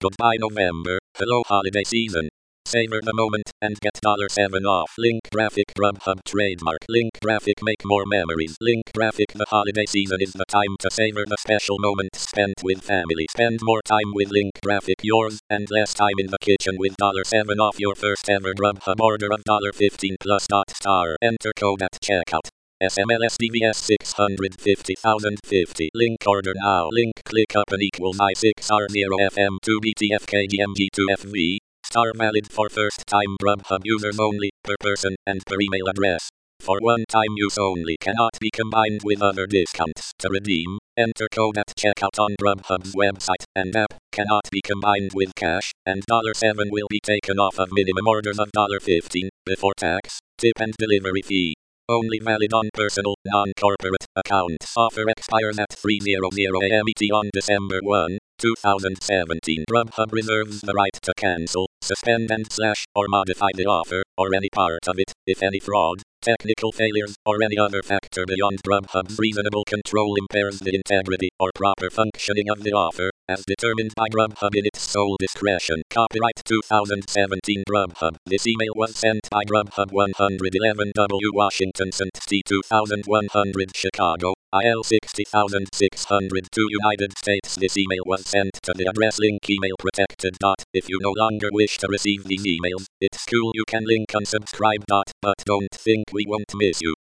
Goodbye November, hello holiday season. Savor the moment and get $7 off. Link graphic Grubhub trademark. Link graphic make more memories. Link graphic the holiday season is the time to savor the special moments spent with family. Spend more time with Link graphic yours and less time in the kitchen with $7 off your first ever Grubhub order of $15 plus. Enter code at checkout. SMLSDVS 650,050. Link order now. Link click up and equals I6R0FM2BTFKDMG2FV. Star valid for first time Grubhub users only, per person, and per email address. For one-time use only. Cannot be combined with other discounts. To redeem, enter code at checkout on Grubhub's website and app. Cannot be combined with cash, and $7 will be taken off of minimum orders of $15, before tax, tip and delivery fee. Only valid on personal, non-corporate accounts. Offer expires at 3:00 a.m. ET on December 1, 2017. Grubhub reserves the right to cancel, suspend or modify the offer, or any part of it, if any fraud, technical failures, or any other factor beyond Grubhub's reasonable control impairs the integrity or proper functioning of the offer, as determined by Grubhub in its sole discretion. Copyright 2017 Grubhub. This email was sent by Grubhub 111W Washington St. 2100 Chicago, IL 60602 United States. This email was sent to the address link email protected. If you no longer wish to receive these emails, it's cool, you can link unsubscribe. But don't think we won't miss you.